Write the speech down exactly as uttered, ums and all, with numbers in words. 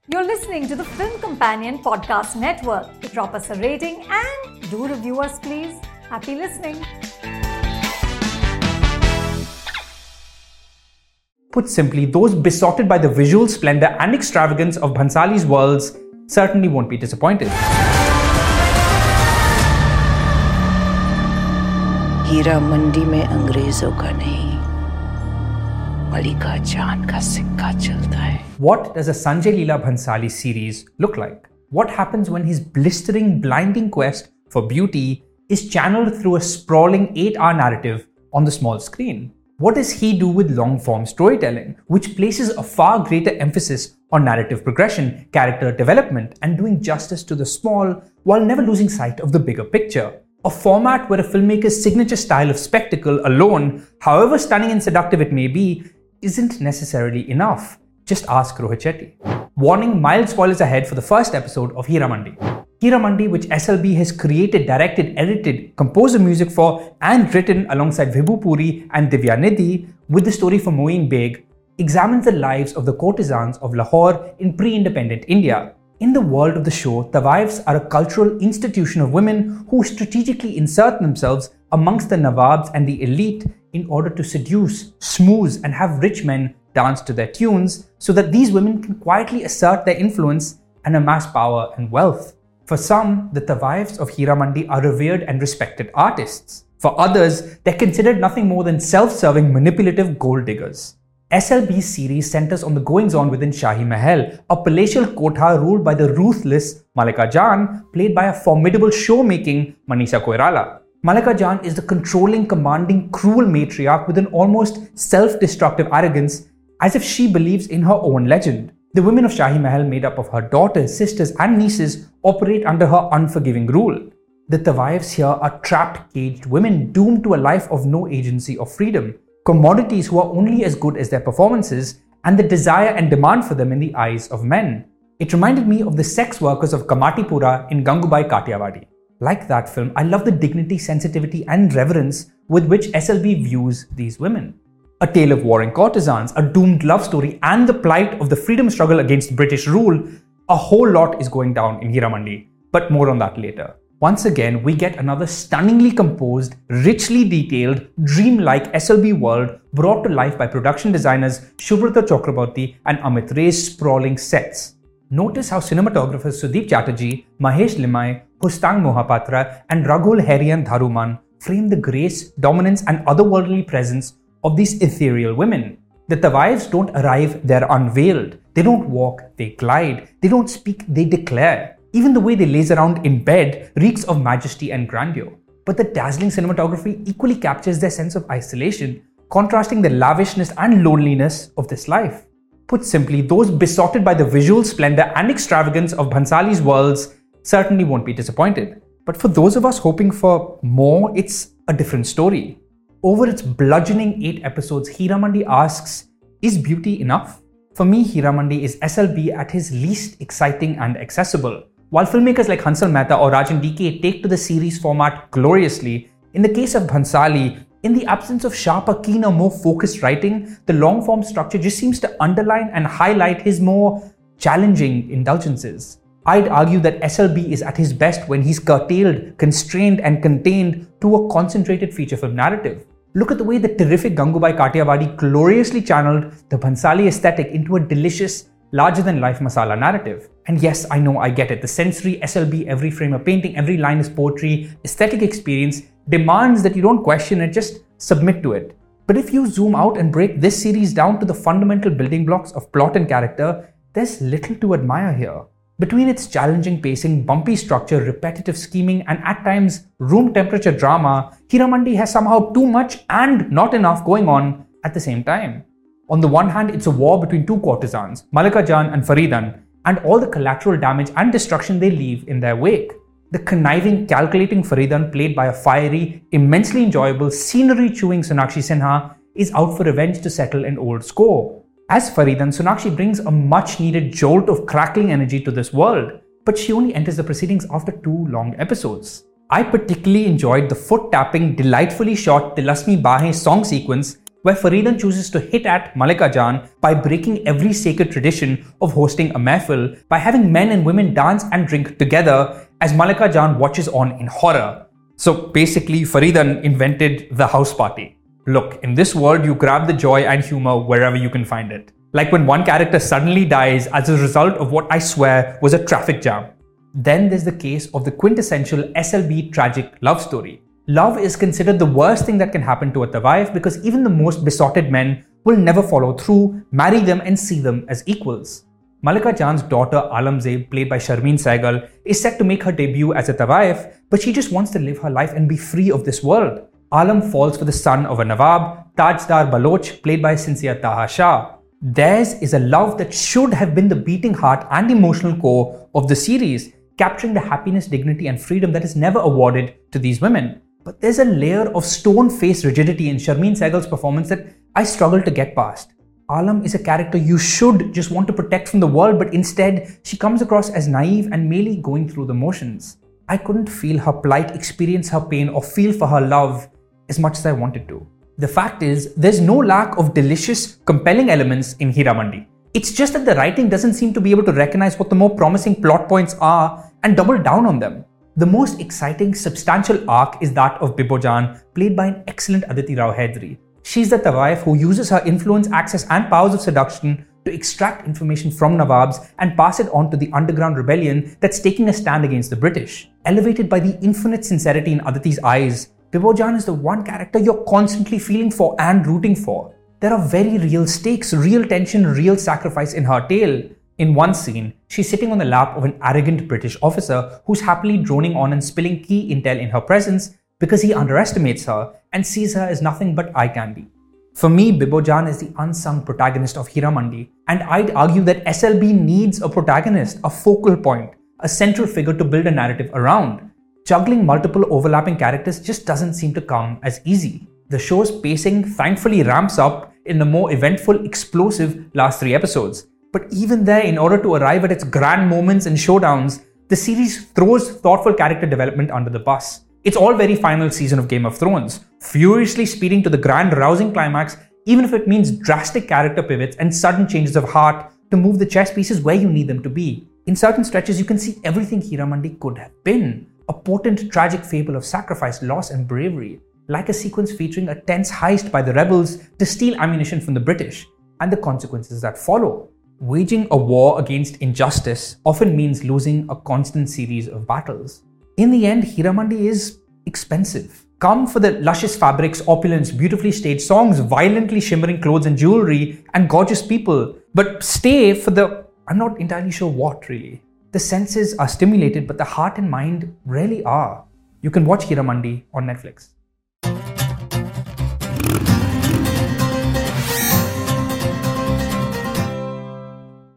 You're listening to the Film Companion Podcast Network. Drop us a rating and do review us, please. Happy listening. Put simply, those besotted by the visual splendor and extravagance of Bhansali's worlds certainly won't be disappointed. Heera Mandi में अंग्रेजों का नहीं, मलिका जान का सिक्का चलता है. What does a Sanjay Leela Bhansali series look like? What happens when his blistering, blinding quest for beauty is channeled through a sprawling eight-hour narrative on the small screen? What does he do with long-form storytelling, which places a far greater emphasis on narrative progression, character development, and doing justice to the small while never losing sight of the bigger picture? A format where a filmmaker's signature style of spectacle alone, however stunning and seductive it may be, isn't necessarily enough. Just ask Rohit Shetty. Warning, mild spoilers ahead for the first episode of Heera Mandi. Heera Mandi, which S L B has created, directed, edited, composed the music for, and written alongside Vibhu Puri and Divya Nidhi, with the story for Moeen Beg, examines the lives of the courtesans of Lahore in pre-independent India. In the world of the show, Tawaifs are a cultural institution of women who strategically insert themselves amongst the Nawabs and the elite in order to seduce, schmooze, and have rich men dance to their tunes so that these women can quietly assert their influence and amass power and wealth. For some, the Tawaifs of Heera Mandi are revered and respected artists. For others, they're considered nothing more than self-serving, manipulative gold diggers. S L B's series centers on the goings-on within Shahi Mahal, a palatial kotha ruled by the ruthless Malika Jaan, played by a formidable show-making Manisha Koirala. Malika Jaan is the controlling, commanding, cruel matriarch with an almost self-destructive arrogance, as if she believes in her own legend. The women of Shahi Mahal, made up of her daughters, sisters, and nieces, operate under her unforgiving rule. The Tawaifs here are trapped, caged women doomed to a life of no agency or freedom. Commodities who are only as good as their performances and the desire and demand for them in the eyes of men. It reminded me of the sex workers of Kamatipura in Gangubai Kathiawadi. Like that film, I love the dignity, sensitivity, and reverence with which S L B views these women. A tale of warring courtesans, a doomed love story, and the plight of the freedom struggle against British rule. A whole lot is going down in Heera Mandi, but more on that later. Once again, we get another stunningly composed, richly detailed, dreamlike S L B world brought to life by production designers Shubrata Chakraborty and Amit Ray's sprawling sets. Notice how cinematographers Sudeep Chatterjee, Mahesh Limai, Hustang Mohapatra, and Raghul Herian Dharuman frame the grace, dominance, and otherworldly presence of these ethereal women. The Tawaifs don't arrive, they're unveiled. They don't walk, they glide. They don't speak, they declare. Even the way they laze around in bed reeks of majesty and grandeur. But the dazzling cinematography equally captures their sense of isolation, contrasting the lavishness and loneliness of this life. Put simply, those besotted by the visual splendor and extravagance of Bhansali's worlds certainly won't be disappointed. But for those of us hoping for more, it's a different story. Over its bludgeoning eight episodes, Heera Mandi asks, is beauty enough? For me, Heera Mandi is S L B at his least exciting and accessible. While filmmakers like Hansal Mehta or Rajan D K take to the series format gloriously, in the case of Bhansali, in the absence of sharper, keener, more focused writing, the long-form structure just seems to underline and highlight his more challenging indulgences. I'd argue that S L B is at his best when he's curtailed, constrained, and contained to a concentrated feature film narrative. Look at the way the terrific Gangubai Kathiawadi gloriously channeled the Bhansali aesthetic into a delicious, larger-than-life masala narrative. And yes, I know, I get it. The sensory S L B, every frame a painting, every line is poetry, aesthetic experience demands that you don't question it, just submit to it. But if you zoom out and break this series down to the fundamental building blocks of plot and character, there's little to admire here. Between its challenging pacing, bumpy structure, repetitive scheming, and at times room temperature drama, Heera Mandi has somehow too much and not enough going on at the same time. On the one hand, it's a war between two courtesans, Malika Jaan and Faridan, and all the collateral damage and destruction they leave in their wake. The conniving, calculating Faridan, played by a fiery, immensely enjoyable, scenery-chewing Sonakshi Sinha, is out for revenge to settle an old score. As Faridan, Sonakshi brings a much-needed jolt of crackling energy to this world, but she only enters the proceedings after two long episodes. I particularly enjoyed the foot-tapping, delightfully shot Tilasmi Bahe song sequence where Faridan chooses to hit at Mallika Jan by breaking every sacred tradition of hosting a mehfil by having men and women dance and drink together as Mallika Jan watches on in horror. So basically, Faridan invented the house party. Look, in this world, you grab the joy and humor wherever you can find it. Like when one character suddenly dies as a result of what I swear was a traffic jam. Then there's the case of the quintessential S L B tragic love story. Love is considered the worst thing that can happen to a Tawaif because even the most besotted men will never follow through, marry them and see them as equals. Mallika Jan's daughter Alamzeb, played by Sharmeen Sehgal, is set to make her debut as a Tawaif, but she just wants to live her life and be free of this world. Alam falls for the son of a Nawab, Tajdar Baloch, played by Sinsia Taha Shah. Theirs is a love that should have been the beating heart and emotional core of the series, capturing the happiness, dignity and freedom that is never awarded to these women. But there's a layer of stone-faced rigidity in Sharmeen Sehgal's performance that I struggle to get past. Alam is a character you should just want to protect from the world, but instead she comes across as naive and merely going through the motions. I couldn't feel her plight, experience her pain or feel for her love as much as I wanted to. The fact is, there's no lack of delicious, compelling elements in Heeramandi. It's just that the writing doesn't seem to be able to recognize what the more promising plot points are and double down on them. The most exciting, substantial arc is that of Bibojan, played by an excellent Aditi Rao Hedri. She's the Tawaif who uses her influence, access and powers of seduction to extract information from Nawabs and pass it on to the underground rebellion that's taking a stand against the British. Elevated by the infinite sincerity in Aditi's eyes, Bibojan is the one character you're constantly feeling for and rooting for. There are very real stakes, real tension, real sacrifice in her tale. In one scene, she's sitting on the lap of an arrogant British officer who's happily droning on and spilling key intel in her presence because he underestimates her and sees her as nothing but eye candy. For me, Bibojan is the unsung protagonist of Heeramandi, and I'd argue that S L B needs a protagonist, a focal point, a central figure to build a narrative around. Juggling multiple overlapping characters just doesn't seem to come as easy. The show's pacing thankfully ramps up in the more eventful, explosive last three episodes. But even there, in order to arrive at its grand moments and showdowns, the series throws thoughtful character development under the bus. It's all very final season of Game of Thrones, furiously speeding to the grand rousing climax, even if it means drastic character pivots and sudden changes of heart to move the chess pieces where you need them to be. In certain stretches, you can see everything Heeramandi could have been. A potent, tragic fable of sacrifice, loss and bravery, like a sequence featuring a tense heist by the rebels to steal ammunition from the British, and the consequences that follow. Waging a war against injustice often means losing a constant series of battles. In the end, Heeramandi is expensive. Come for the luscious fabrics, opulence, beautifully staged songs, violently shimmering clothes and jewelry, and gorgeous people, but stay for the... I'm not entirely sure what, really. The senses are stimulated, but the heart and mind rarely are. You can watch Heeramandi on Netflix.